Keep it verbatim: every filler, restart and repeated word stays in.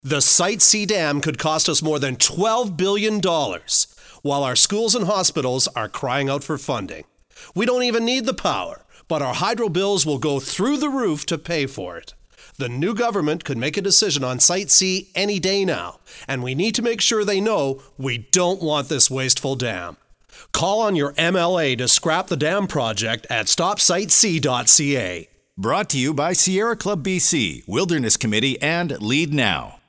The Site C Dam could cost us more than twelve billion dollars, while our schools and hospitals are crying out for funding. We don't even need the power, but our hydro bills will go through the roof to pay for it. The new government could make a decision on Site C any day now, and we need to make sure they know we don't want this wasteful dam. Call on your M L A to scrap the dam project at stop site c dot c a. Brought to you by Sierra Club B C, Wilderness Committee, and Lead Now.